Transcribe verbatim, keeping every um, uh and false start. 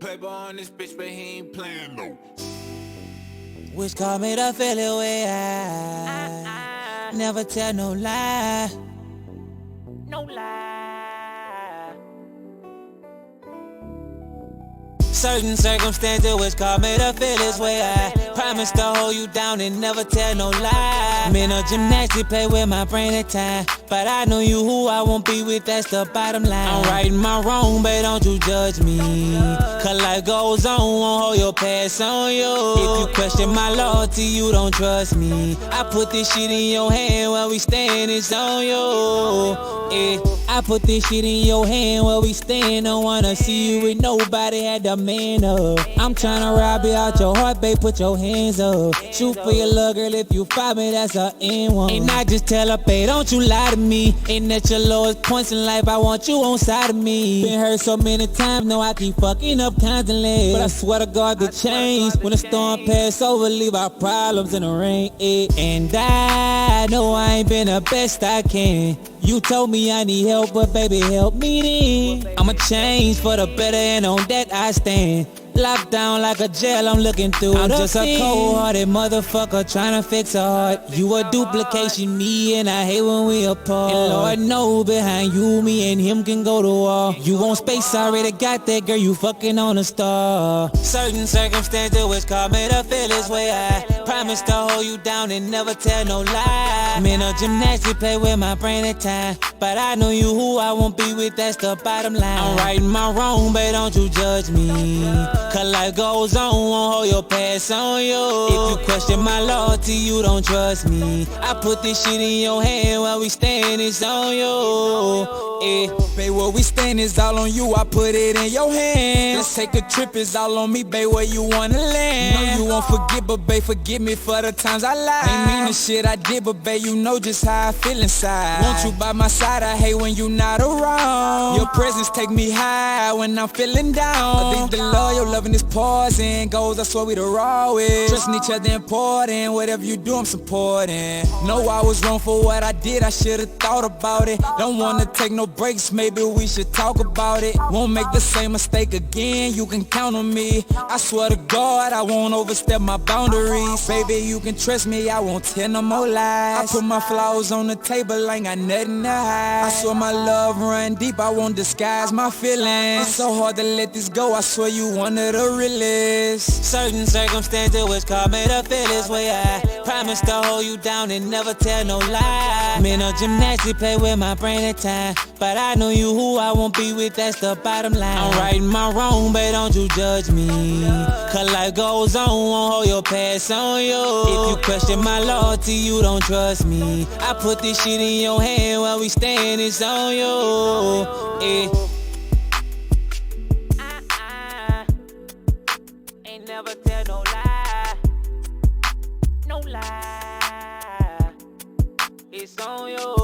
paper on this bitch, but he ain't playing no. Which called me to feel it way I never tell no lie. No lie. Certain circumstances which called me to feel this way I promise to hold you down and never tell no lie. Mental gymnastics play with my brain at time, but I know you who I won't be with, that's the bottom line. I'm righting my wrong, but don't you judge me, cause life goes on, won't hold your past on you. If you question my loyalty, you don't trust me. I put this shit in your hand while we stand, it's on you. Yeah, I put this shit in your hand while we stand. Don't wanna see you with nobody, had the man up. I'm tryna rob you out your heart, babe, put your hands up. Shoot for your love, girl, if you fight me, that's a N one. And I just tell her, babe, don't you lie to me. Ain't at your lowest points in life, I want you on side of me. Been hurt so many times, know I keep fucking up constantly, but I swear to God the change. When the storm pass over, leave our problems in the rain, eh. And I know I ain't been the best I can. You told me I need help, but baby, help me then. I'ma change for the better, and on that I stand. Locked down like a jail, I'm looking through. I'm just a cold-hearted motherfucker tryna fix a heart. You a duplication, me, and I hate when we apart. And Lord know behind you, me and him can go to war. You want space, I already got that, girl, you fucking on a star. Certain circumstances which cause me to feel this way I promise to hold you down and never tell no lie. Mental gymnastics play with my brain at time, but I know you who I won't be with, that's the bottom line. I'm righting my wrong, but don't you judge me, cause life goes on, won't hold your past on you. If you question my loyalty, you don't trust me. I put this shit in your hand while we stand, it's on you. Yeah. Babe, where we stand is all on you, I put it in your hands. Let's take a trip, it's all on me, babe, where you wanna land. Know you won't forget, but babe, forgive me for the times I lied. Ain't mean the shit I did, but babe, you know just how I feel inside. Want you by my side, I hate when you not around. Your presence take me high when I'm feeling down. I think the love, your loving is poison. Goals, I swear we the rawest. Trusting each other important, whatever you do, I'm supporting. Know I was wrong for what I did, I should've thought about it. Don't wanna take no breaks, maybe we should talk about it. Won't make the same mistake again, you can count on me. I swear to God, I won't overstep my boundaries. Baby, you can trust me, I won't tell no more lies. I put my flaws on the table, ain't got nothing to hide. I swear my love run deep, I won't disguise my feelings. It's so hard to let this go, I swear you one of the realest. Certain circumstances which cause me to feel this way I promise to hold you down and never tell no lie. Mental gymnastics play with my brain at time, but I know you who I won't be with, that's the bottom line. I'm righting my wrong, but don't you judge me, cause life goes on, won't hold your past on you. If you question my loyalty, you don't trust me. I put this shit in your hand while we stand, it's on you. Yeah. Ain't never tell no lie, no lie. It's on you.